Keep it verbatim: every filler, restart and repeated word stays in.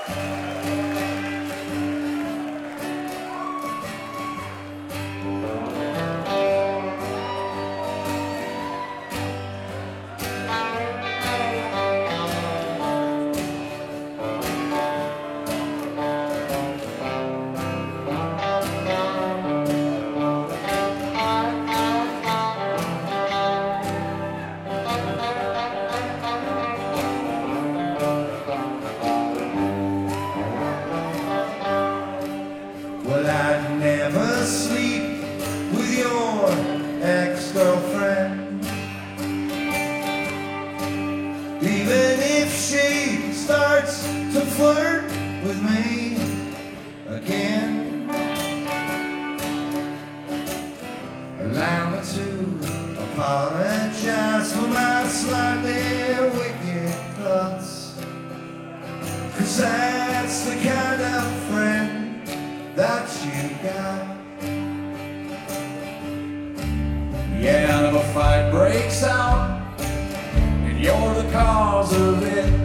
Well, I'd never sleep with your ex-girlfriend, even if she starts to flirt with me again. Allow me to apologize for my slightly wicked thoughts, 'cause that's the kind of friend that you got. Yeah, if a fight breaks out and you're the cause of it,